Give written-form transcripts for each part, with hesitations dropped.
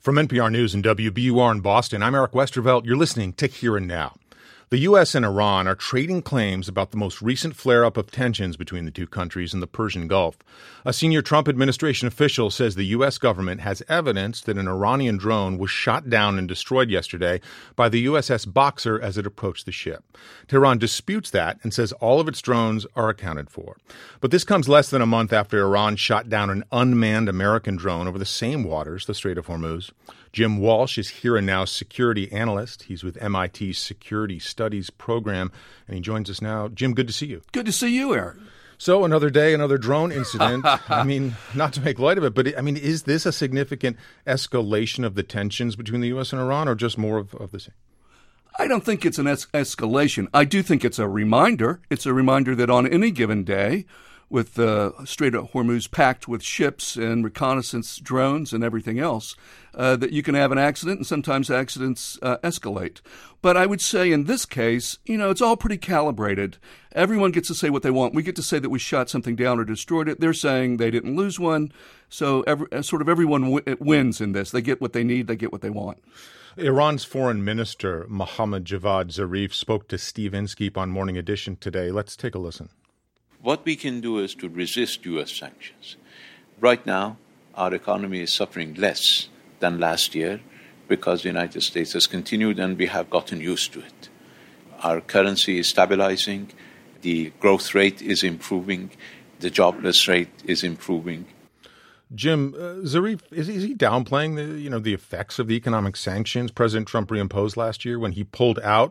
From NPR News and WBUR in Boston, I'm Eric Westervelt. You're listening to Here and Now. The U.S. and Iran are trading claims about the most recent flare-up of tensions between the two countries in the Persian Gulf. A senior Trump administration official says the U.S. government has evidence that an Iranian drone was shot down and destroyed yesterday by the USS Boxer as it approached the ship. Tehran disputes that and says all of its drones are accounted for. But this comes less than a month after Iran shot down an unmanned American drone over the same waters, the Strait of Hormuz. Jim Walsh is Here and Now's security analyst. He's with MIT's Security Studies program, and he joins us now. Jim, good to see you. Good to see you, Eric. So another day, another drone incident. I mean, not to make light of it, but is this a significant escalation of the tensions between the U.S. and Iran, or just more of the same? I don't think it's an escalation. I do think it's a reminder. It's a reminder that on any given day, with the Strait of Hormuz packed with ships and reconnaissance drones and everything else, that you can have an accident, and sometimes accidents escalate. But I would say in this case, it's all pretty calibrated. Everyone gets to say what they want. We get to say that we shot something down or destroyed it. They're saying they didn't lose one. So everyone wins in this. They get what they need. They get what they want. Iran's foreign minister, Mohammad Javad Zarif, spoke to Steve Inskeep on Morning Edition today. Let's take a listen. What we can do is to resist U.S. sanctions. Right now, our economy is suffering less than last year because the United States has continued and we have gotten used to it. Our currency is stabilizing, the growth rate is improving, the jobless rate is improving. Jim, Zarif, is he downplaying the effects of the economic sanctions President Trump reimposed last year when he pulled out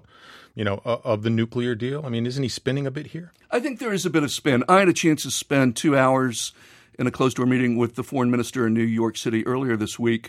of the nuclear deal? I mean, isn't he spinning a bit here? I think there is a bit of spin. I had a chance to spend 2 hours in a closed-door meeting with the foreign minister in New York City earlier this week.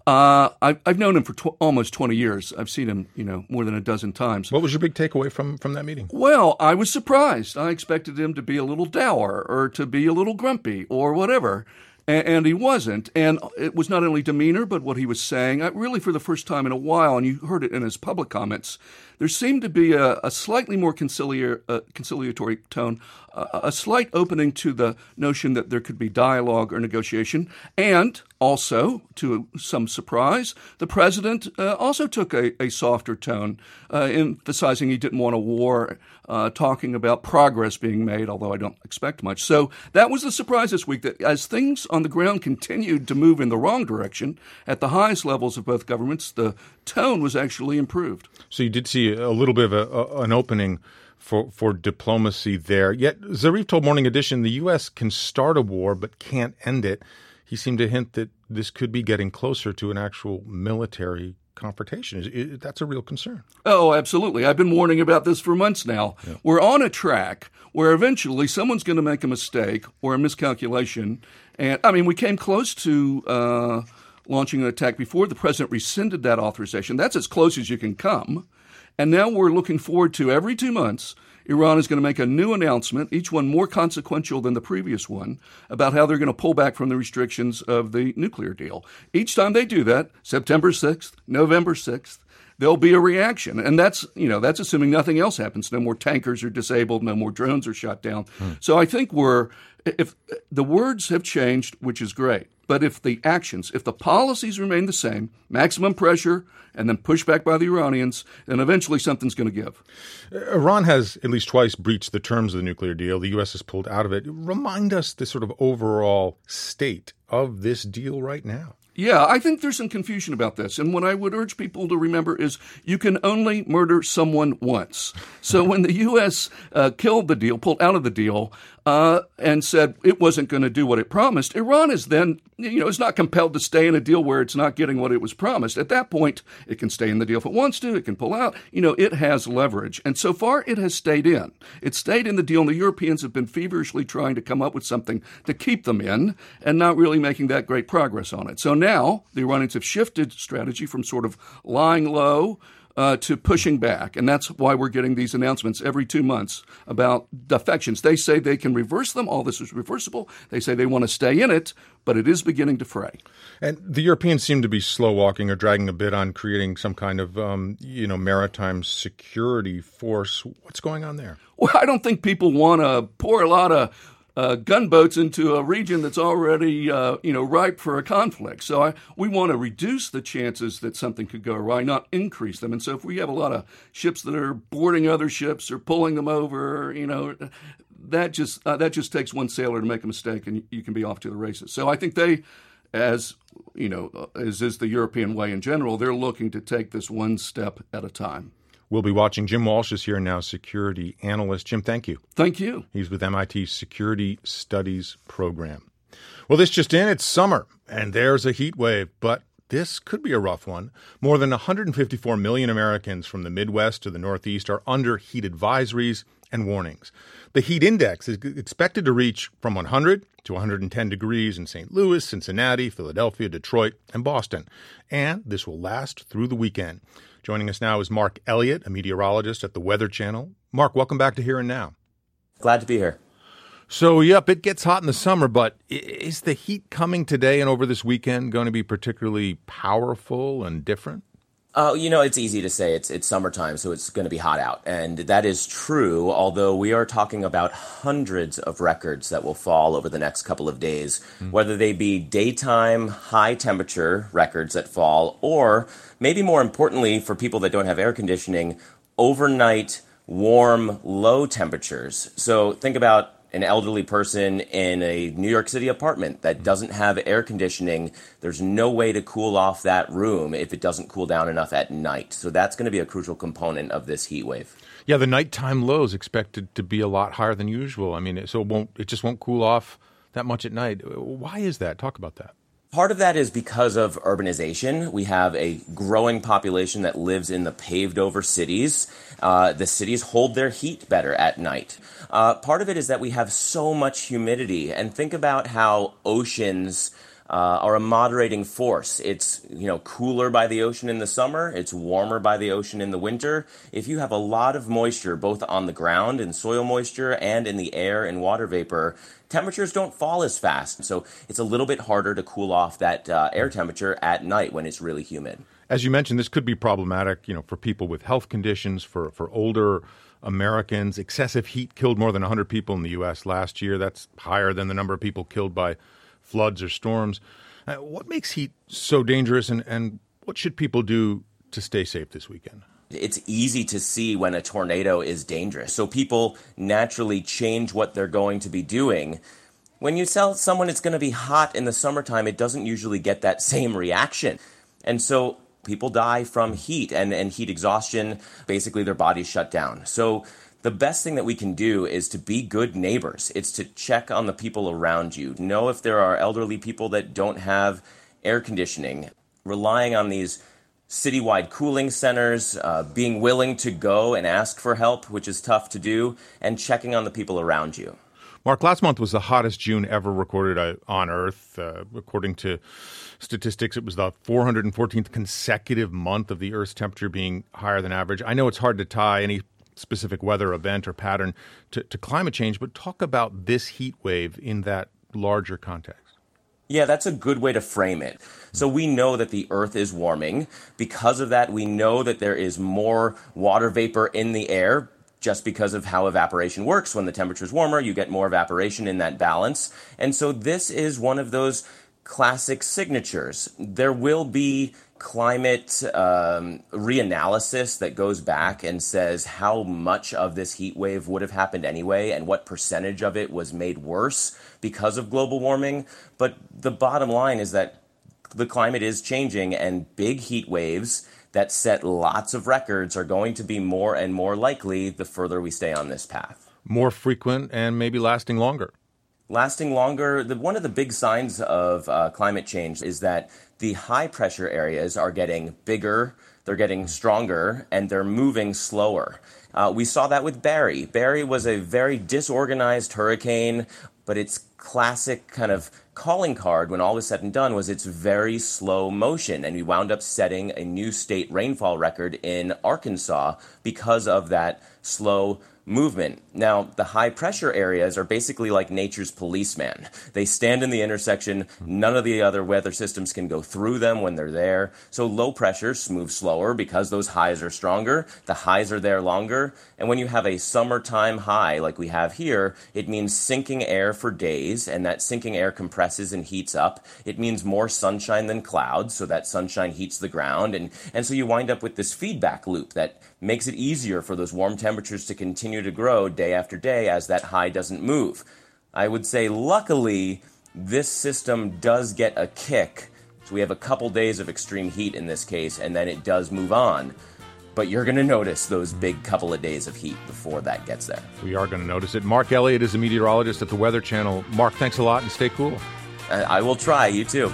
I've known him for almost 20 years. I've seen him, more than a dozen times. What was your big takeaway from that meeting? Well, I was surprised. I expected him to be a little dour or to be a little grumpy or whatever. And he wasn't. And it was not only demeanor, but what he was saying. Really, for the first time in a while, and you heard it in his public comments, there seemed to be a slightly more conciliatory tone, a slight opening to the notion that there could be dialogue or negotiation. And also, to some surprise, the president also took a softer tone, emphasizing he didn't want a war, talking about progress being made, although I don't expect much. So that was the surprise this week, that as things on the ground continued to move in the wrong direction at the highest levels of both governments, the tone was actually improved. So you did see a little bit of an opening for diplomacy there. Yet Zarif told Morning Edition the U.S. can start a war but can't end it. He seemed to hint that this could be getting closer to an actual military confrontation. That's a real concern. Oh, absolutely. I've been warning about this for months now. Yeah. We're on a track where eventually someone's going to make a mistake or a miscalculation. And, we came close to launching an attack before the president rescinded that authorization. That's as close as you can come. And now we're looking forward to every 2 months, Iran is going to make a new announcement, each one more consequential than the previous one, about how they're going to pull back from the restrictions of the nuclear deal. Each time they do that, September 6th, November 6th, there'll be a reaction. And that's assuming nothing else happens. No more tankers are disabled, no more drones are shot down. So I think if the words have changed, which is great, but if the policies remain the same, maximum pressure and then pushback by the Iranians, then eventually something's going to give. Iran has at least twice breached the terms of the nuclear deal. The U.S. has pulled out of it. Remind us the sort of overall state of this deal right now. Yeah, I think there's some confusion about this. And what I would urge people to remember is you can only murder someone once. So when the U.S. pulled out of the deal, and said it wasn't going to do what it promised, Iran is then, is not compelled to stay in a deal where it's not getting what it was promised. At that point, it can stay in the deal if it wants to. It can pull out. It has leverage. And so far, it has stayed in. It stayed in the deal, and the Europeans have been feverishly trying to come up with something to keep them in and not really making that great progress on it. So now the Iranians have shifted strategy from sort of lying low to pushing back. And that's why we're getting these announcements every 2 months about defections. They say they can reverse them. All this is reversible. They say they want to stay in it, but it is beginning to fray. And the Europeans seem to be slow walking or dragging a bit on creating some kind of, maritime security force. What's going on there? Well, I don't think people want to pour a lot of gunboats into a region that's already, ripe for a conflict. So we want to reduce the chances that something could go awry, not increase them. And so if we have a lot of ships that are boarding other ships or pulling them over, that just takes one sailor to make a mistake, and you can be off to the races. So I think they, as is the European way in general, they're looking to take this one step at a time. We'll be watching. Jim Walsh is here now, security analyst. Jim, thank you. Thank you. He's with MIT's Security Studies program. Well, this just in, it's summer, and there's a heat wave, but this could be a rough one. More than 154 million Americans from the Midwest to the Northeast are under heat advisories and warnings. The heat index is expected to reach from 100 to 110 degrees in St. Louis, Cincinnati, Philadelphia, Detroit, and Boston. And this will last through the weekend. Joining us now is Mark Elliott, a meteorologist at the Weather Channel. Mark, welcome back to Here and Now. Glad to be here. So, yep, it gets hot in the summer, but is the heat coming today and over this weekend going to be particularly powerful and different? It's easy to say it's summertime, so it's going to be hot out. And that is true, although we are talking about hundreds of records that will fall over the next couple of days, whether they be daytime high temperature records that fall, or maybe more importantly for people that don't have air conditioning, overnight warm low temperatures. So think about an elderly person in a New York City apartment that doesn't have air conditioning. There's no way to cool off that room if it doesn't cool down enough at night. So that's going to be a crucial component of this heat wave. Yeah, the nighttime low is expected to be a lot higher than usual. I mean, so it just won't cool off that much at night. Why is that? Talk about that. Part of that is because of urbanization. We have a growing population that lives in the paved-over cities. The cities hold their heat better at night. Part of it is that we have so much humidity. And think about how oceans are a moderating force. It's cooler by the ocean in the summer. It's warmer by the ocean in the winter. If you have a lot of moisture, both on the ground in soil moisture and in the air and water vapor, temperatures don't fall as fast. So it's a little bit harder to cool off that air temperature at night when it's really humid. As you mentioned, this could be problematic, for people with health conditions, for older Americans. Excessive heat killed more than 100 people in the U.S. last year. That's higher than the number of people killed by floods or storms. What makes heat so dangerous, and what should people do to stay safe this weekend? It's easy to see when a tornado is dangerous. So people naturally change what they're going to be doing. When you tell someone it's going to be hot in the summertime, it doesn't usually get that same reaction. And so people die from heat and heat exhaustion. Basically, their bodies shut down. So the best thing that we can do is to be good neighbors. It's to check on the people around you. Know if there are elderly people that don't have air conditioning. Relying on these citywide cooling centers, being willing to go and ask for help, which is tough to do, and checking on the people around you. Mark, last month was the hottest June ever recorded on Earth. According to statistics, it was the 414th consecutive month of the Earth's temperature being higher than average. I know it's hard to tie any specific weather event or pattern to climate change, but talk about this heat wave in that larger context. Yeah, that's a good way to frame it. So we know that the Earth is warming. Because of that, we know that there is more water vapor in the air just because of how evaporation works. When the temperature is warmer, you get more evaporation in that balance. And so this is one of those classic signatures. There will be climate reanalysis that goes back and says how much of this heat wave would have happened anyway and what percentage of it was made worse because of global warming. But the bottom line is that the climate is changing, and big heat waves that set lots of records are going to be more and more likely the further we stay on this path. More frequent and maybe lasting longer. Lasting longer. One of the big signs of climate change is that the high pressure areas are getting bigger, they're getting stronger, and they're moving slower. We saw that with Barry. Barry was a very disorganized hurricane, but its classic kind of calling card when all was said and done was its very slow motion. And we wound up setting a new state rainfall record in Arkansas because of that slow movement. Now, the high-pressure areas are basically like nature's policeman. They stand in the intersection. None of the other weather systems can go through them when they're there. So low pressures move slower because those highs are stronger. The highs are there longer. And when you have a summertime high like we have here, it means sinking air for days, and that sinking air compresses and heats up. It means more sunshine than clouds, so that sunshine heats the ground. And so you wind up with this feedback loop that makes it easier for those warm temperatures to continue to grow day after day as that high doesn't move. I would say, luckily, this system does get a kick. So we have a couple days of extreme heat in this case, and then it does move on. But you're going to notice those big couple of days of heat before that gets there. We are going to notice it. Mark Elliott is a meteorologist at the Weather Channel. Mark, thanks a lot and stay cool. I will try. You too.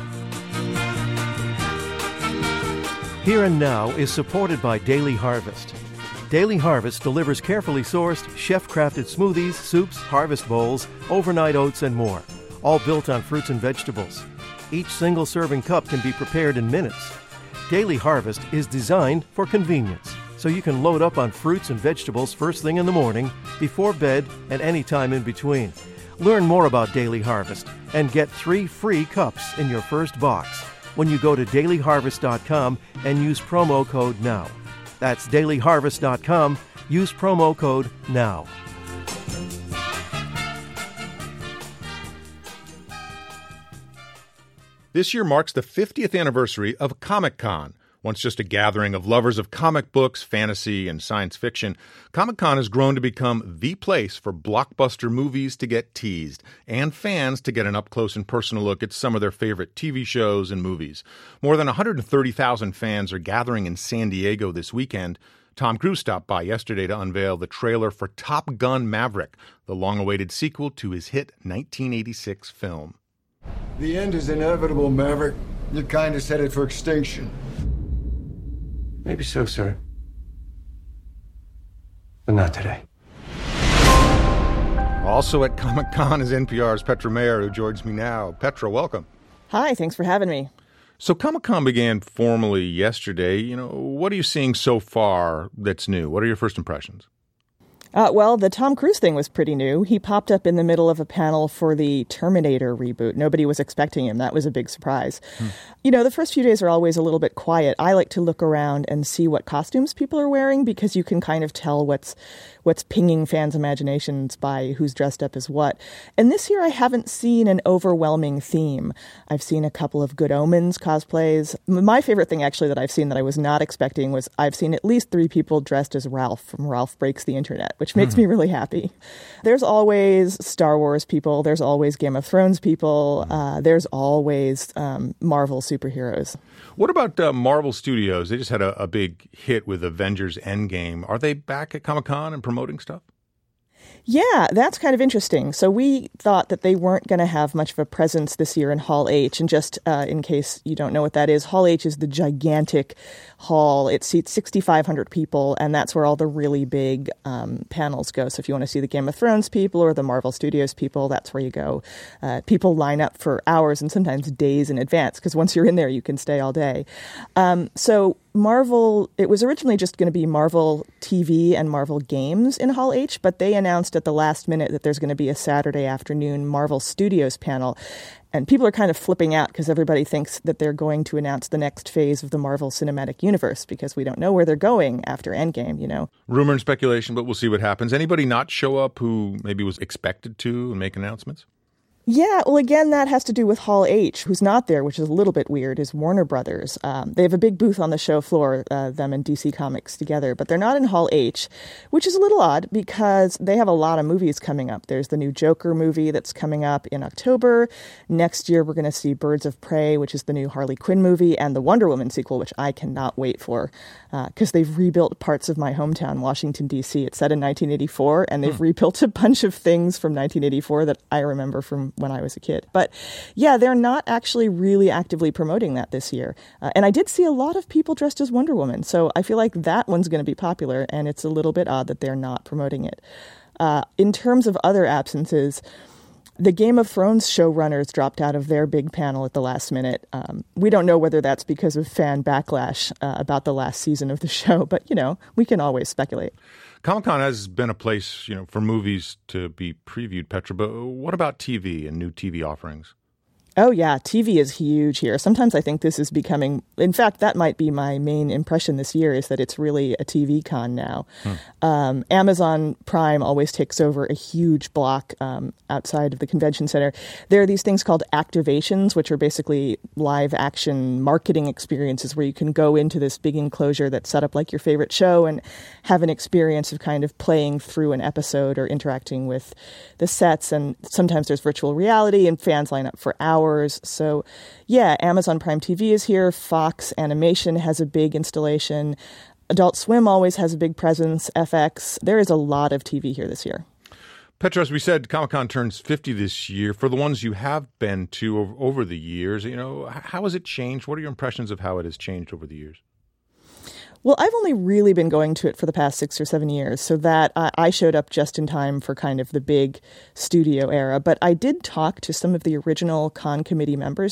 Here and Now is supported by Daily Harvest. Daily Harvest delivers carefully sourced, chef-crafted smoothies, soups, harvest bowls, overnight oats, and more, all built on fruits and vegetables. Each single serving cup can be prepared in minutes. Daily Harvest is designed for convenience, so you can load up on fruits and vegetables first thing in the morning, before bed, and any time in between. Learn more about Daily Harvest and get 3 free cups in your first box when you go to dailyharvest.com and use promo code NOW. That's dailyharvest.com. Use promo code NOW. This year marks the 50th anniversary of Comic-Con. Once just a gathering of lovers of comic books, fantasy, and science fiction, Comic-Con has grown to become the place for blockbuster movies to get teased and fans to get an up-close and personal look at some of their favorite TV shows and movies. More than 130,000 fans are gathering in San Diego this weekend. Tom Cruise stopped by yesterday to unveil the trailer for Top Gun: Maverick, the long-awaited sequel to his hit 1986 film. The end is inevitable, Maverick. Your kind is headed for extinction. Maybe so, sir. But not today. Also at Comic-Con is NPR's Petra Mayer, who joins me now. Petra, welcome. Hi, thanks for having me. So Comic-Con began formally yesterday. What are you seeing so far that's new? What are your first impressions? Well, the Tom Cruise thing was pretty new. He popped up in the middle of a panel for the Terminator reboot. Nobody was expecting him. That was a big surprise. The first few days are always a little bit quiet. I like to look around and see what costumes people are wearing because you can kind of tell what's pinging fans' imaginations by who's dressed up as what. And this year I haven't seen an overwhelming theme. I've seen a couple of Good Omens cosplays. My favorite thing actually that I've seen that I was not expecting was I've seen at least 3 people dressed as Ralph from Ralph Breaks the Internet, which makes me really happy. There's always Star Wars people. There's always Game of Thrones people. There's always Marvel superheroes. What about Marvel Studios? They just had a big hit with Avengers Endgame. Are they back at Comic-Con and promoting stuff? Yeah, that's kind of interesting. So we thought that they weren't going to have much of a presence this year in Hall H. And just in case you don't know what that is, Hall H is the gigantic hall. It seats 6,500 people, and that's where all the really big panels go. So if you want to see the Game of Thrones people or the Marvel Studios people, that's where you go. People line up for hours and sometimes days in advance, because once you're in there, you can stay all day. So Marvel, it was originally just going to be Marvel TV and Marvel Games in Hall H, but they announced at the last minute that there's going to be a Saturday afternoon Marvel Studios panel. And people are kind of flipping out because everybody thinks that they're going to announce the next phase of the Marvel Cinematic Universe because we don't know where they're going after Endgame, Rumor and speculation, but we'll see what happens. Anybody not show up who maybe was expected to and make announcements? Yeah, well, again, that has to do with Hall H. Who's not there, which is a little bit weird, is Warner Brothers. They have a big booth on the show floor, them and DC Comics together, but they're not in Hall H, which is a little odd because they have a lot of movies coming up. There's the new Joker movie that's coming up in October. Next year, we're going to see Birds of Prey, which is the new Harley Quinn movie, and the Wonder Woman sequel, which I cannot wait for because they've rebuilt parts of my hometown, Washington, D.C. It's set in 1984, and they've rebuilt a bunch of things from 1984 that I remember from when I was a kid. But yeah, they're not actually really actively promoting that this year. And I did see a lot of people dressed as Wonder Woman. So I feel like that one's going to be popular, and it's a little bit odd that they're not promoting it. In terms of other absences, The Game of Thrones showrunners dropped out of their big panel at the last minute. We don't know whether that's because of fan backlash about the last season of the show, but, we can always speculate. Comic-Con has been a place, for movies to be previewed, Petra, but what about TV and new TV offerings? Oh, yeah. TV is huge here. Sometimes I think this is becoming, in fact, that might be my main impression this year, is that it's really a TV con now. Amazon Prime always takes over a huge block outside of the convention center. There are these things called activations, which are basically live action marketing experiences where you can go into this big enclosure that's set up like your favorite show and have an experience of kind of playing through an episode or interacting with the sets. And sometimes there's virtual reality and fans line up for hours. So, yeah, Amazon Prime TV is here. Fox Animation has a big installation. Adult Swim always has a big presence. FX. There is a lot of TV here this year. Petra, as we said, Comic-Con turns 50 this year. For the ones you have been to over the years, how has it changed? What are your impressions of how it has changed over the years? Well, I've only really been going to it for the past 6 or 7 years, so that I showed up just in time for kind of the big studio era. But I did talk to some of the original con committee members.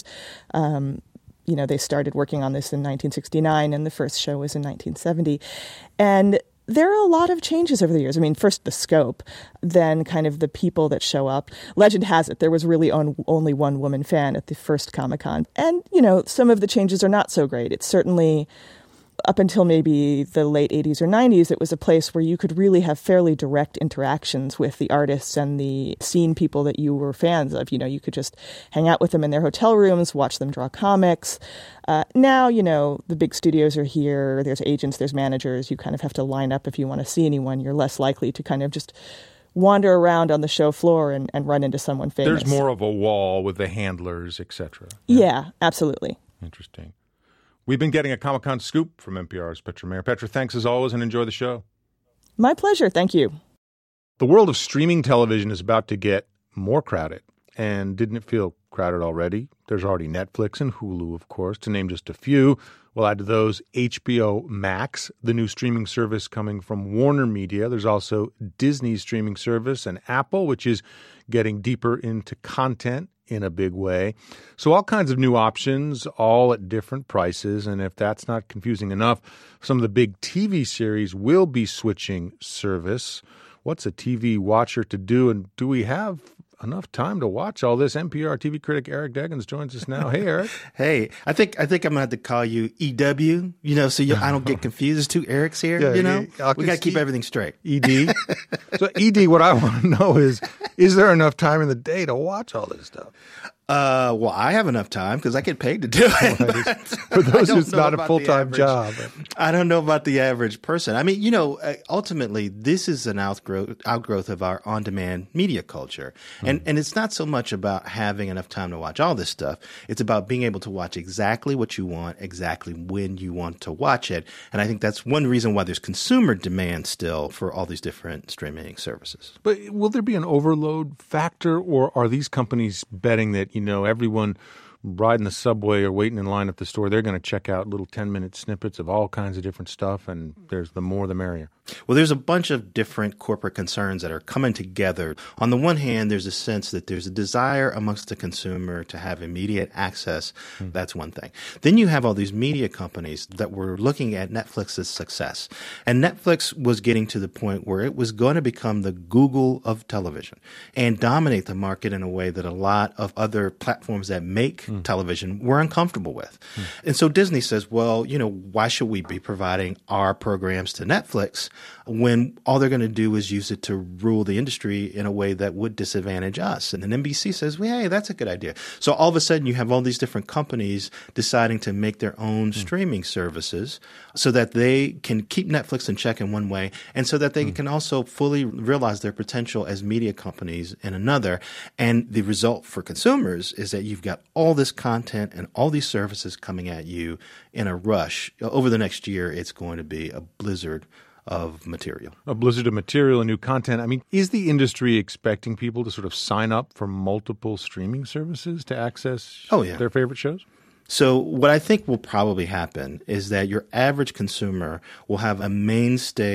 They started working on this in 1969, and the first show was in 1970. And there are a lot of changes over the years. I mean, first the scope, then kind of the people that show up. Legend has it there was really only one woman fan at the first Comic-Con. And, some of the changes are not so great. It's certainly, up until maybe the late 80s or 90s, it was a place where you could really have fairly direct interactions with the artists and the scene people that you were fans of. You could just hang out with them in their hotel rooms, watch them draw comics. Now, the big studios are here. There's agents, there's managers. You kind of have to line up if you want to see anyone. You're less likely to kind of just wander around on the show floor and run into someone famous. There's more of a wall with the handlers, etc. Yeah, absolutely. Interesting. We've been getting a Comic-Con scoop from NPR's Petra Mayer. Petra, thanks as always, and enjoy the show. My pleasure. Thank you. The world of streaming television is about to get more crowded. And didn't it feel crowded already? There's already Netflix and Hulu, of course, to name just a few. We'll add to those HBO Max, the new streaming service coming from Warner Media. There's also Disney's streaming service and Apple, which is getting deeper into content in a big way. So all kinds of new options, all at different prices. And if that's not confusing enough, some of the big TV series will be switching service. What's a TV watcher to do? And do we have enough time to watch all this? NPR TV critic Eric Deggans joins us now. Hey, Eric. Hey, I think I'm gonna have to call you EW. So I don't get confused. There's two Erics here. We got to keep everything straight. ED. So ED, what I want to know is there enough time in the day to watch all this stuff? Well, I have enough time because I get paid to do it. For those who's not a full-time job. I don't know about the average person. I mean, ultimately, this is an outgrowth of our on-demand media culture. And it's not so much about having enough time to watch all this stuff. It's about being able to watch exactly what you want, exactly when you want to watch it. And I think that's one reason why there's consumer demand still for all these different streaming services. But will there be an overload factor, or are these companies betting that everyone riding the subway or waiting in line at the store, they're going to check out little 10-minute snippets of all kinds of different stuff, and there's the more the merrier? Well, there's a bunch of different corporate concerns that are coming together. On the one hand, there's a sense that there's a desire amongst the consumer to have immediate access. That's one thing. Then you have all these media companies that were looking at Netflix's success. And Netflix was getting to the point where it was going to become the Google of television and dominate the market in a way that a lot of other platforms that make television were uncomfortable with. And so Disney says, well, why should we be providing our programs to Netflix when all they're going to do is use it to rule the industry in a way that would disadvantage us? And then NBC says, well, hey, that's a good idea. So all of a sudden you have all these different companies deciding to make their own streaming services so that they can keep Netflix in check in one way and so that they can also fully realize their potential as media companies in another. And the result for consumers is that you've got all this content and all these services coming at you in a rush. Over the next year, it's going to be a blizzard of material. A blizzard of material and new content. I mean, is the industry expecting people to sort of sign up for multiple streaming services to access their favorite shows? So what I think will probably happen is that your average consumer will have a mainstay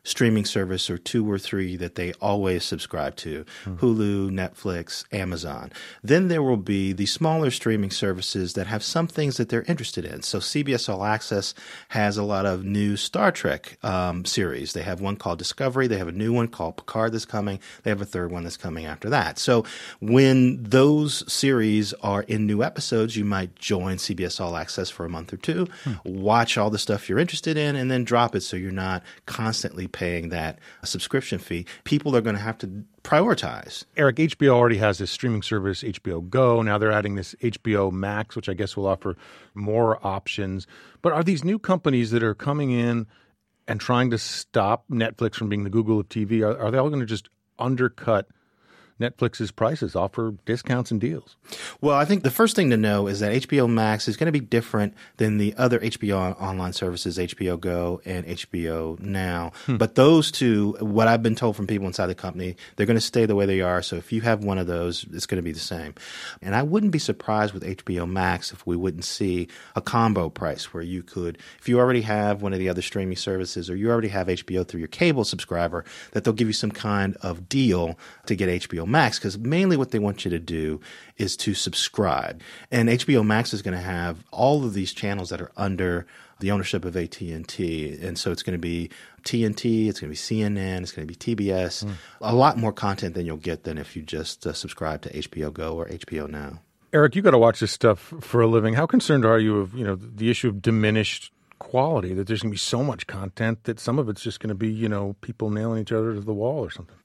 streaming service or 2 or 3 that they always subscribe to, Hulu, Netflix, Amazon. Then there will be the smaller streaming services that have some things that they're interested in. So CBS All Access has a lot of new Star Trek series. They have one called Discovery. They have a new one called Picard that's coming. They have a third one that's coming after that. So when those series are in new episodes, you might join CBS All Access for a month or 2, watch all the stuff you're interested in, and then drop it so you're not constantly paying that subscription fee. People are going to have to prioritize. Eric, HBO already has this streaming service, HBO Go. Now they're adding this HBO Max, which I guess will offer more options. But are these new companies that are coming in and trying to stop Netflix from being the Google of TV, are they all going to just undercut Netflix's prices, offer discounts and deals? Well, I think the first thing to know is that HBO Max is going to be different than the other HBO online services, HBO Go and HBO Now. But those two, what I've been told from people inside the company, they're going to stay the way they are. So if you have one of those, it's going to be the same. And I wouldn't be surprised with HBO Max if we wouldn't see a combo price where you could, if you already have one of the other streaming services or you already have HBO through your cable subscriber, that they'll give you some kind of deal to get HBO Max, because mainly what they want you to do is to subscribe. And HBO Max is going to have all of these channels that are under the ownership of AT&T. And so it's going to be TNT, it's going to be CNN, it's going to be TBS, a lot more content than you'll get than if you just subscribe to HBO Go or HBO Now. Eric, you got to watch this stuff for a living. How concerned are you of, the issue of diminished quality, that there's going to be so much content that some of it's just going to be, people nailing each other to the wall or something?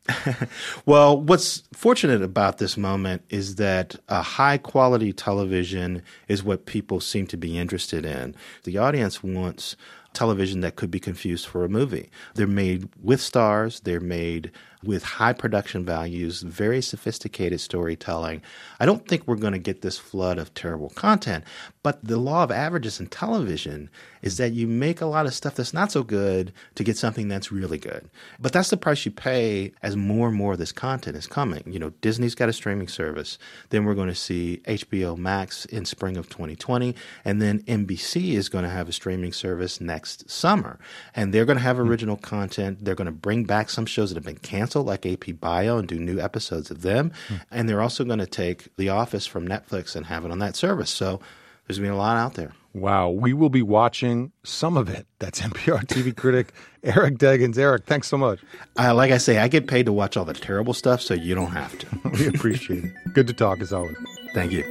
Well, what's fortunate about this moment is that high-quality television is what people seem to be interested in. The audience wants television that could be confused for a movie. They're made with stars. They're made with high production values, very sophisticated storytelling. I don't think we're going to get this flood of terrible content, but the law of averages in television is that you make a lot of stuff that's not so good to get something that's really good. But that's the price you pay as more and more of this content is coming. Disney's got a streaming service. Then we're going to see HBO Max in spring of 2020. And then NBC is going to have a streaming service next summer. And they're going to have original content. They're going to bring back some shows that have been canceled, like AP Bio, and do new episodes of them. And they're also going to take The Office from Netflix and have it on that service. So there's been a lot out there. Wow. We will be watching some of it. That's NPR TV critic Eric Deggans. Eric, thanks so much. Like I say, I get paid to watch all the terrible stuff, so you don't have to. We appreciate it. Good to talk as always. Thank you.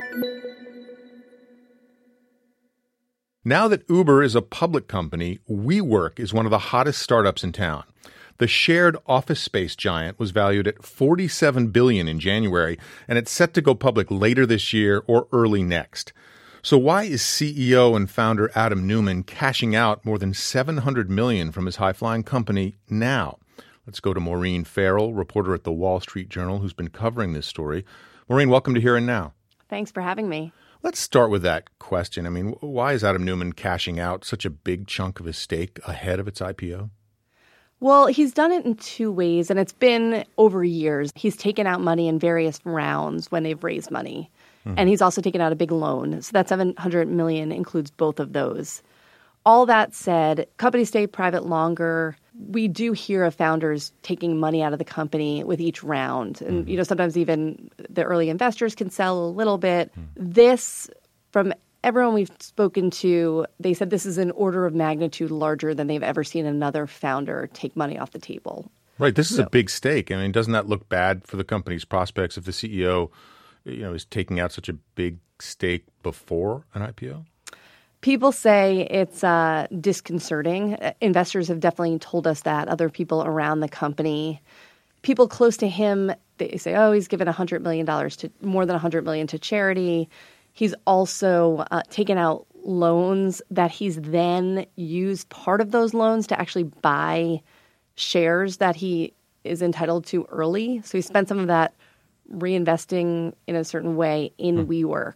Now that Uber is a public company, WeWork is one of the hottest startups in town. The shared office space giant was valued at $47 billion in January, and it's set to go public later this year or early next. So why is CEO and founder Adam Neumann cashing out more than $700 million from his high-flying company now? Let's go to Maureen Farrell, reporter at the Wall Street Journal, who's been covering this story. Maureen, welcome to Here and Now. Thanks for having me. Let's start with that question. I mean, why is Adam Neumann cashing out such a big chunk of his stake ahead of its IPO? Well, he's done it in 2 ways, and it's been over years. He's taken out money in various rounds when they've raised money. And he's also taken out a big loan. So that $700 million includes both of those. All that said, companies stay private longer. We do hear of founders taking money out of the company with each round. And, sometimes even the early investors can sell a little bit. This, from everyone we've spoken to, they said this is an order of magnitude larger than they've ever seen another founder take money off the table. Right. This is a big stake. I mean, doesn't that look bad for the company's prospects if the CEO is taking out such a big stake before an IPO? People say it's disconcerting. Investors have definitely told us that, other people around the company. People close to him, they say, he's given $100 million to more than $100 million to charity. He's also taken out loans that he's then used part of those loans to actually buy shares that he is entitled to early. So he spent some of that reinvesting in a certain way in WeWork.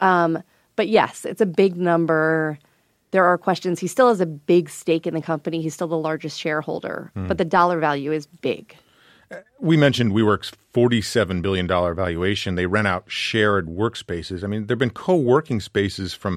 But yes, it's a big number. There are questions. He still has a big stake in the company. He's still the largest shareholder, but the dollar value is big. We mentioned WeWork's $47 billion valuation. They rent out shared workspaces. I mean, there have been co-working spaces from,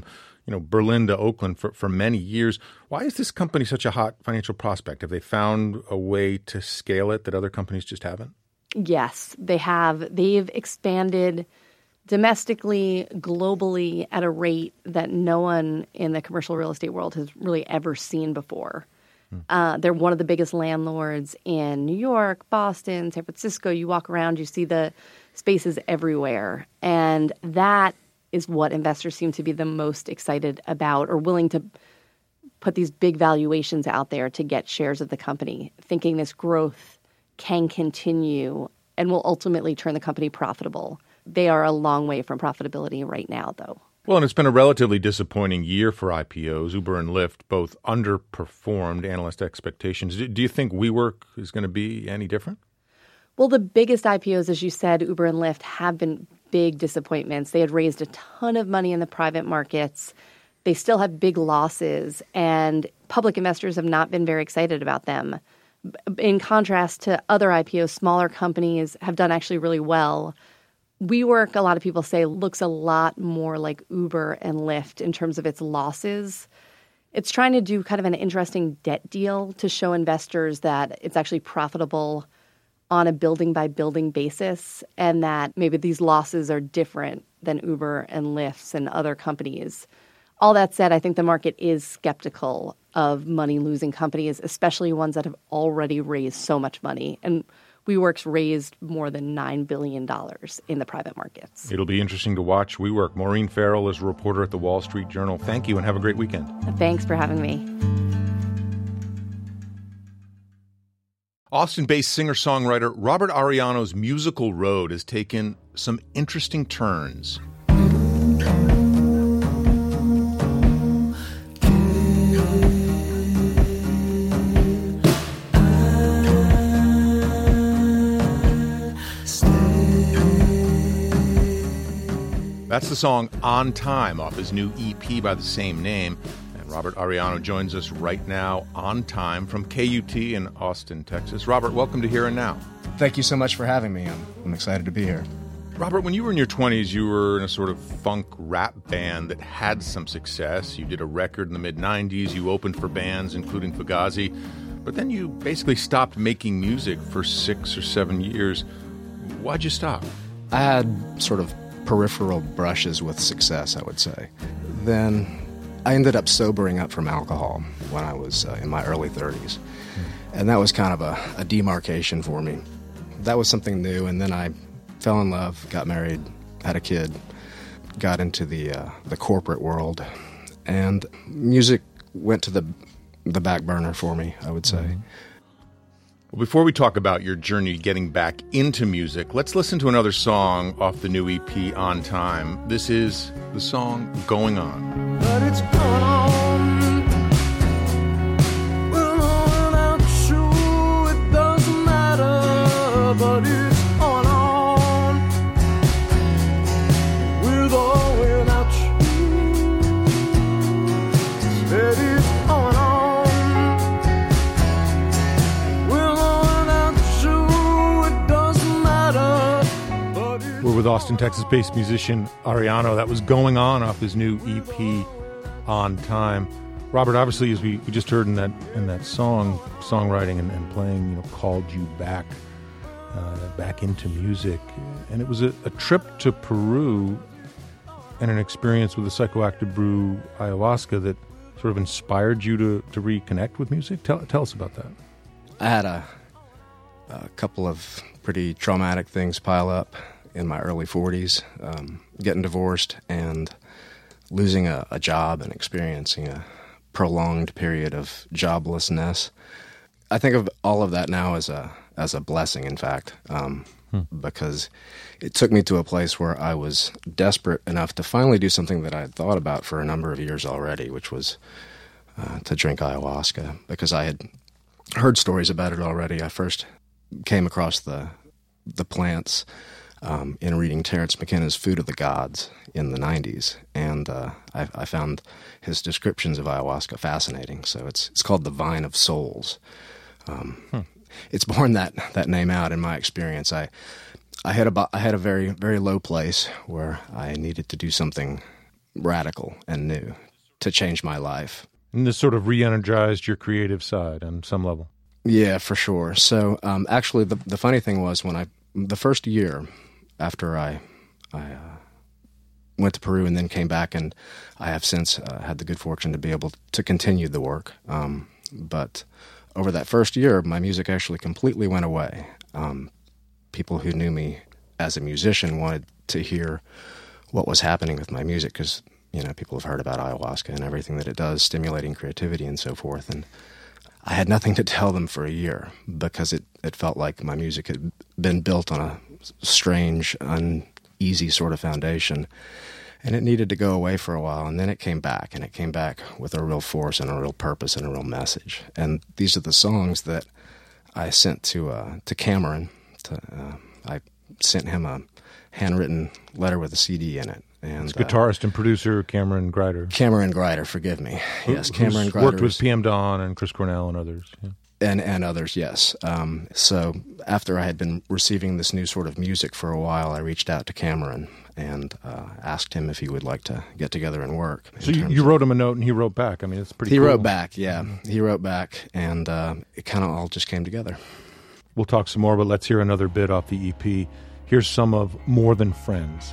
Berlin to Oakland for many years. Why is this company such a hot financial prospect? Have they found a way to scale it that other companies just haven't? Yes, they have. They've expanded domestically, globally, at a rate that no one in the commercial real estate world has really ever seen before. They're one of the biggest landlords in New York, Boston, San Francisco. You walk around, you see the spaces everywhere. And that is what investors seem to be the most excited about, or willing to put these big valuations out there to get shares of the company, thinking this growth can continue and will ultimately turn the company profitable. They are a long way from profitability right now, though. Well, and it's been a relatively disappointing year for IPOs. Uber and Lyft both underperformed analyst expectations. Do you think WeWork is going to be any different? Well, the biggest IPOs, as you said, Uber and Lyft, have been big disappointments. They had raised a ton of money in the private markets. They still have big losses, and public investors have not been very excited about them. In contrast to other IPOs, smaller companies have done actually really well. WeWork, a lot of people say, looks a lot more like Uber and Lyft in terms of its losses. It's trying to do kind of an interesting debt deal to show investors that it's actually profitable on a building-by-building basis, and that maybe these losses are different than Uber and Lyft's and other companies. All that said, I think the market is skeptical of money-losing companies, especially ones that have already raised so much money. And WeWork's raised more than $9 billion in the private markets. It'll be interesting to watch WeWork. Maureen Farrell is a reporter at the Wall Street Journal. Thank you and have a great weekend. Thanks for having me. Austin-based singer-songwriter Robert Arellano's musical road has taken some interesting turns. That's the song On Time off his new EP by the same name. And Robert Arellano joins us right now on time from KUT in Austin, Texas. Robert, welcome to Here and Now. Thank you so much for having me. I'm excited to be here. Robert, when you were in your 20s, you were in a sort of funk rap band that had some success. You did a record in the mid-90s. You opened for bands, including Fugazi. But then you basically stopped making music for 6 or 7 years. Why'd you stop? I had sort of peripheral brushes with success, I would say. Then I ended up sobering up from alcohol when I was in my early 30s. And that was kind of a demarcation for me. That was something new, and then I fell in love, got married, had a kid, got into the corporate world, and music went to the back burner for me, I would say. Well, before we talk about your journey getting back into music, let's listen to another song off the new EP, On Time. This is the song Going On. But it's gone on. Well, without you, it doesn't matter, but it's on. With or without you, it is on. We're with Austin, Texas-based musician Arellano. That was Going On off his new EP, On Time. Robert, obviously, as we just heard in that song, songwriting and playing, called you back into music. And it was a trip to Peru and an experience with the psychoactive brew ayahuasca that sort of inspired you to reconnect with music. Tell us about that. I had a couple of pretty traumatic things pile up in my early 40s, getting divorced and losing a job and experiencing a prolonged period of joblessness. I think of all of that now as a blessing, in fact, because it took me to a place where I was desperate enough to finally do something that I had thought about for a number of years already, which was to drink ayahuasca, because I had heard stories about it already. I first came across the plants in reading Terence McKenna's Food of the Gods in the 90s, and I found his descriptions of ayahuasca fascinating. So it's called the Vine of Souls. It's borne that name out in my experience. I had a very, very low place where I needed to do something radical and new to change my life. And this sort of re-energized your creative side on some level. Yeah, for sure. So actually, the funny thing was the first year after I went to Peru and then came back, and I have since had the good fortune to be able to continue the work. But over that first year, my music actually completely went away. People who knew me as a musician wanted to hear what was happening with my music because, people have heard about ayahuasca and everything that it does, stimulating creativity and so forth. And I had nothing to tell them for a year because it felt like my music had been built on a strange, uneasy sort of foundation. And it needed to go away for a while, and then it came back, and it came back with a real force and a real purpose and a real message. And these are the songs that I sent to Cameron. I sent him a handwritten letter with a CD in it. And it's guitarist and producer Cameron Greider. Cameron Greider, forgive me. Yes, Cameron Greider. Worked with PM Dawn and Chris Cornell and others. Yeah. And others, yes. So after I had been receiving this new sort of music for a while, I reached out to Cameron and asked him if he would like to get together and work. So you wrote him a note and he wrote back. I mean, it's pretty cool. He wrote back, yeah. He wrote back, and it kind of all just came together. We'll talk some more, but let's hear another bit off the EP. Here's some of More Than Friends.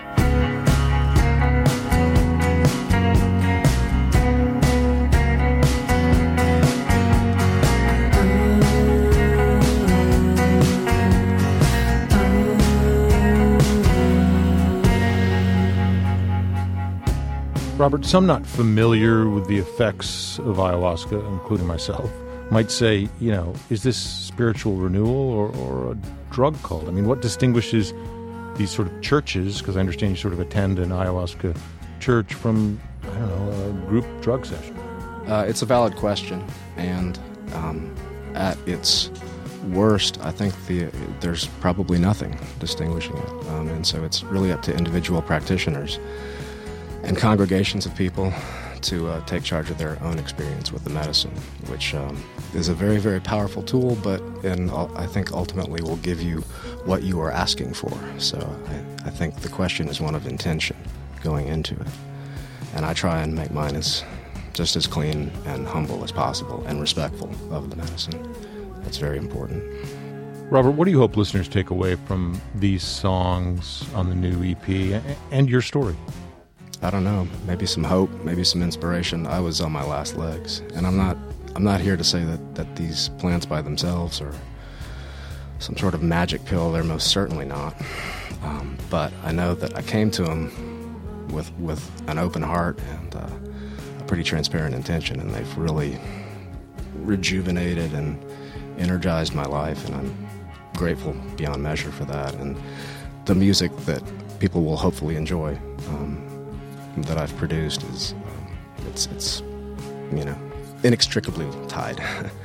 Robert, some not familiar with the effects of ayahuasca, including myself, might say, is this spiritual renewal or a drug cult? I mean, what distinguishes these sort of churches, because I understand you sort of attend an ayahuasca church, from, a group drug session? It's a valid question, and at its worst, I think there's probably nothing distinguishing it, and so it's really up to individual practitioners and congregations of people to take charge of their own experience with the medicine, which is a very, very powerful tool, but I think ultimately will give you what you are asking for. So I think the question is one of intention going into it. And I try and make mine just as clean and humble as possible and respectful of the medicine. That's very important. Robert, what do you hope listeners take away from these songs on the new EP and your story? I don't know, maybe some hope, maybe some inspiration. I was on my last legs, and I'm not here to say that these plants by themselves are some sort of magic pill. They're most certainly not. But I know that I came to them with an open heart and a pretty transparent intention, and they've really rejuvenated and energized my life, and I'm grateful beyond measure for that. And the music that people will hopefully enjoy that I've produced is it's inextricably tied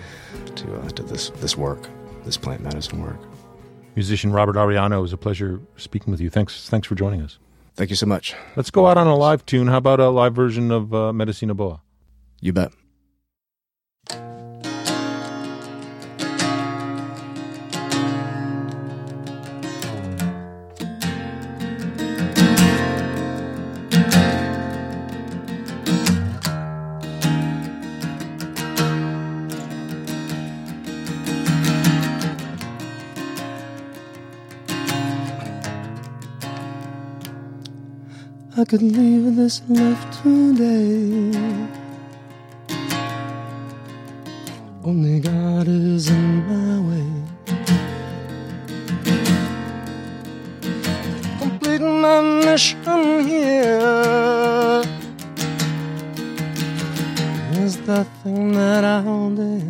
to this work, this plant medicine work. Musician Robert Arellano, it was a pleasure speaking with you. Thanks for joining us. Thank you so much. Let's go out on a live tune. How about a live version of Medicina Boa? You bet. I could leave this life today. Only God is in my way. Completing my mission here is the thing that I'll do.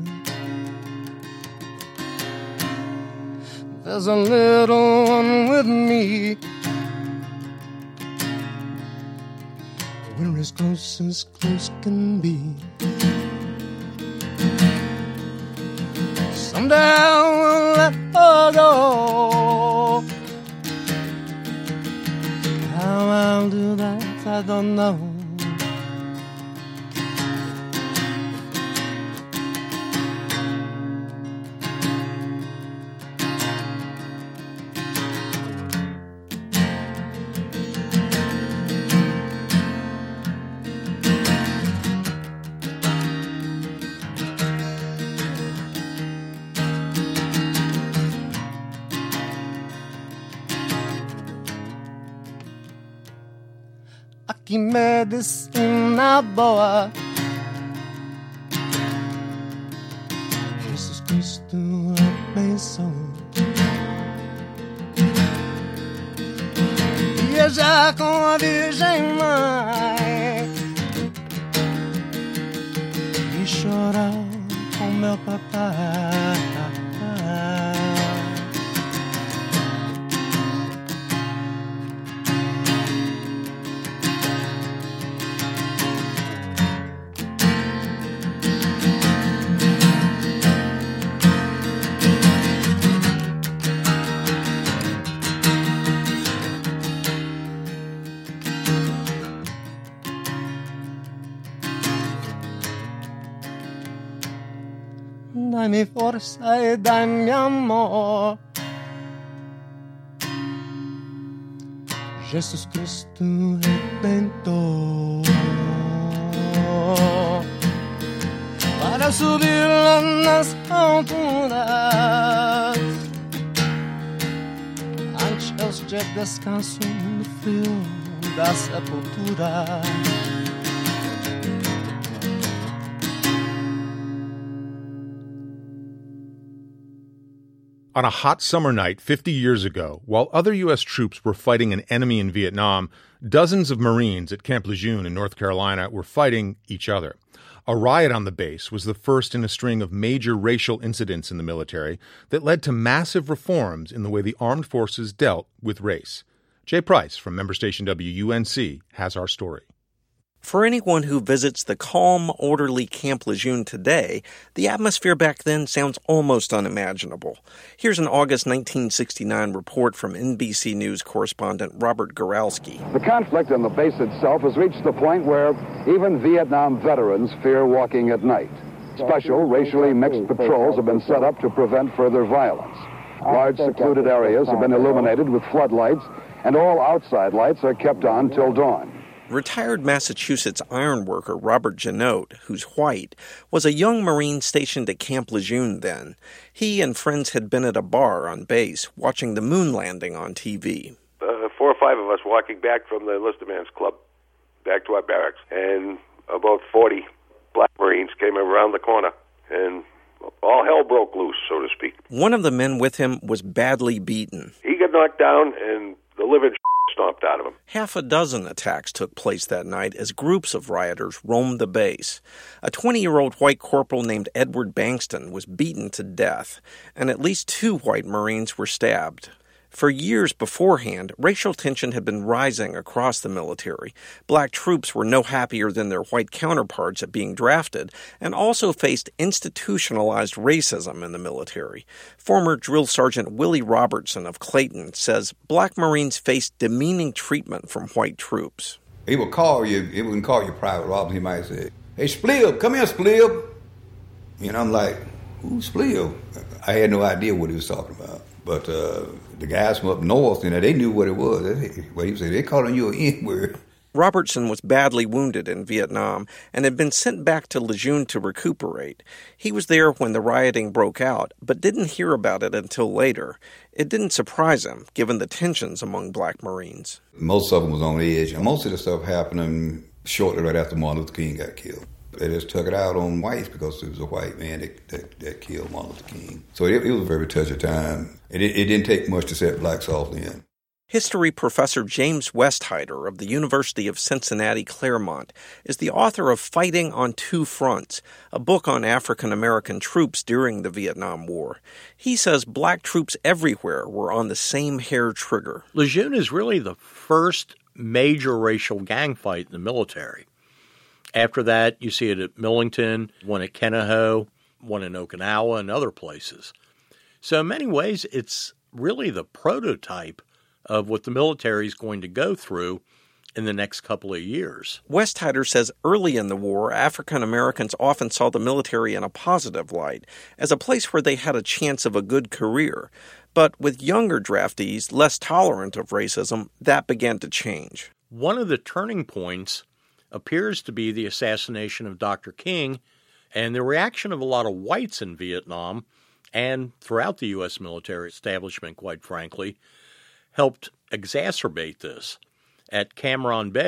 There's a little one with me. We're as close can be. Someday I will let her go. How I'll do that, I don't know. medicina boa. Jesus Cristo abençoa. Viajar com a Virgem Mãe e chorar com meu papai. Dai-mi forza e dai-mi amor. Jesus Cristo Redentor. Para subir lá nas alturas, antes de descanso no frio da sepultura. On a hot summer night 50 years ago, while other U.S. troops were fighting an enemy in Vietnam, dozens of Marines at Camp Lejeune in North Carolina were fighting each other. A riot on the base was the first in a string of major racial incidents in the military that led to massive reforms in the way the armed forces dealt with race. Jay Price from member station WUNC has our story. For anyone who visits the calm, orderly Camp Lejeune today, the atmosphere back then sounds almost unimaginable. Here's an August 1969 report from NBC News correspondent Robert Goralski. The conflict on the base itself has reached the point where even Vietnam veterans fear walking at night. Special, racially mixed patrols have been set up to prevent further violence. Large secluded areas have been illuminated with floodlights, and all outside lights are kept on till dawn. Retired Massachusetts ironworker Robert Janote, who's white, was a young Marine stationed at Camp Lejeune then. He and friends had been at a bar on base, watching the moon landing on TV. 4 or 5 of us walking back from the enlisted man's club back to our barracks, and about 40 black Marines came around the corner, and all hell broke loose, so to speak. One of the men with him was badly beaten. He got knocked down, and the living stomped out of him. Half a dozen attacks took place that night as groups of rioters roamed the base. A 20-year-old white corporal named Edward Bankston was beaten to death, and at least 2 white Marines were stabbed. For years beforehand, racial tension had been rising across the military. Black troops were no happier than their white counterparts at being drafted, and also faced institutionalized racism in the military. Former Drill Sergeant Willie Robertson of Clayton says black Marines faced demeaning treatment from white troops. He would call you, he wouldn't call you Private Robinson, he might say, "Hey, Splib, come here, Splib." And I'm like, "Who's Splib?" I had no idea what he was talking about. But the guys from up north, they knew what it was. What he said, they calling you an N-word. Robertson was badly wounded in Vietnam and had been sent back to Lejeune to recuperate. He was there when the rioting broke out, but didn't hear about it until later. It didn't surprise him, given the tensions among black Marines. Most of them was on edge. Most of the stuff happening shortly right after Martin Luther King got killed. They just took it out on whites because it was a white man that killed Martin Luther King. So it was a very touchy time. It didn't take much to set blacks off then. History professor James Westheider of the University of Cincinnati Claremont is the author of Fighting on Two Fronts, a book on African-American troops during the Vietnam War. He says black troops everywhere were on the same hair trigger. Lejeune is really the first major racial gang fight in the military. After that, you see it at Millington, one at Kenahoe, one in Okinawa, and other places. So in many ways, it's really the prototype of what the military is going to go through in the next couple of years. Westheider says early in the war, African Americans often saw the military in a positive light, as a place where they had a chance of a good career. But with younger draftees, less tolerant of racism, that began to change. One of the turning points appears to be the assassination of Dr. King, and the reaction of a lot of whites in Vietnam and throughout the U.S. military establishment, quite frankly, helped exacerbate this. At Cam Ranh Bay,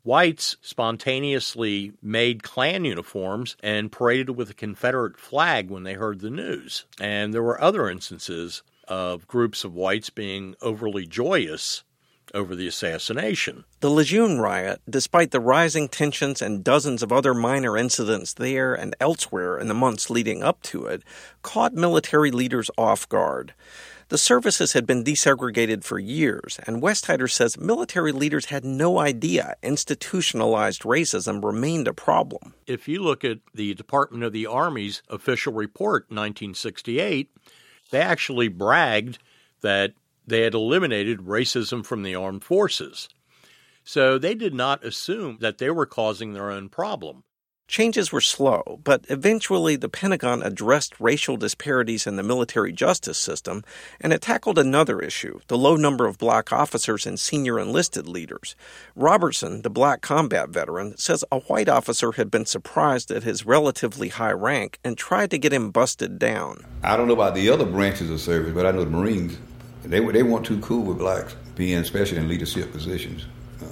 whites spontaneously made Klan uniforms and paraded with a Confederate flag when they heard the news. And there were other instances of groups of whites being overly joyous over the assassination. The Lejeune riot, despite the rising tensions and dozens of other minor incidents there and elsewhere in the months leading up to it, caught military leaders off guard. The services had been desegregated for years, and Westheider says military leaders had no idea institutionalized racism remained a problem. If you look at the Department of the Army's official report, 1968, they actually bragged that they had eliminated racism from the armed forces. So they did not assume that they were causing their own problem. Changes were slow, but eventually the Pentagon addressed racial disparities in the military justice system, and it tackled another issue, the low number of black officers and senior enlisted leaders. Robertson, the black combat veteran, says a white officer had been surprised at his relatively high rank and tried to get him busted down. I don't know about the other branches of service, but I know the Marines, they weren't too cool with blacks being, especially in leadership positions.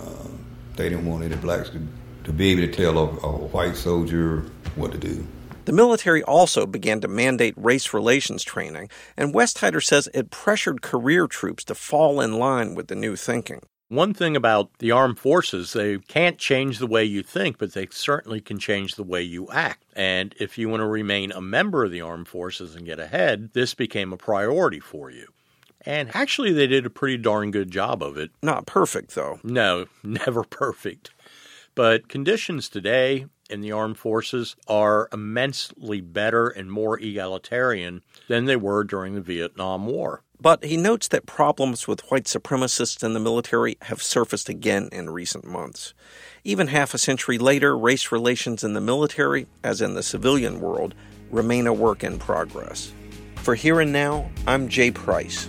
They didn't want any blacks to be able to tell a white soldier what to do. The military also began to mandate race relations training, and Westheider says it pressured career troops to fall in line with the new thinking. One thing about the armed forces, they can't change the way you think, but they certainly can change the way you act. And if you want to remain a member of the armed forces and get ahead, this became a priority for you. And actually, they did a pretty darn good job of it. Not perfect, though. No, never perfect. But conditions today in the armed forces are immensely better and more egalitarian than they were during the Vietnam War. But he notes that problems with white supremacists in the military have surfaced again in recent months. Even half a century later, race relations in the military, as in the civilian world, remain a work in progress. For Here and Now, I'm Jay Price.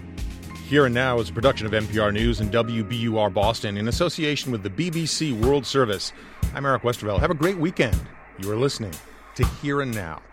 Here and Now is a production of NPR News and WBUR Boston in association with the BBC World Service. I'm Eric Westervelt. Have a great weekend. You are listening to Here and Now.